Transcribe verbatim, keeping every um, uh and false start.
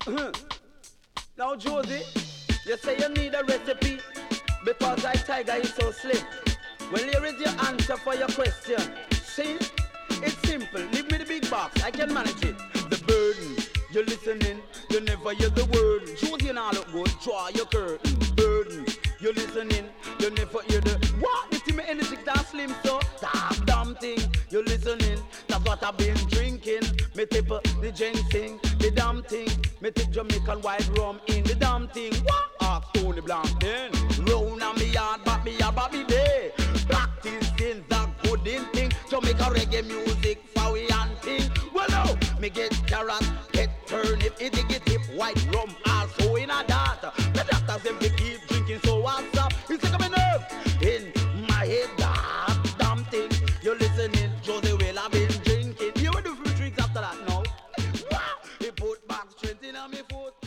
Now, Josie, you say you need a recipe because I tiger is so slim. Well, here is your answer for your question. See, it's simple. Leave me the big box, I can manage it. The burden, you're listening, you never hear the word. Josie and I look good, draw your curtain. Burden, you're listening, you never hear the what? The team energy that slim so damn damn thing. You're listening, that's what I've been drinking. Me tip uh, the ginseng, the damn thing. Me tip Jamaican white rum in the damn thing. What? Ask Tony Blanc then. Round on me yard, but me yard, but me day. Practicing the good in thing. Jamaica reggae music for we and thing. Well no, me get carrot, get turnip, it get tip white rum also in a data. The doctors them they keep drinking, so what's up? It's like a nerve in my head, that damn thing. You're listening, Josie will have been drinking. You will do few drinks after that now. Wow, he put back strength in on me foot.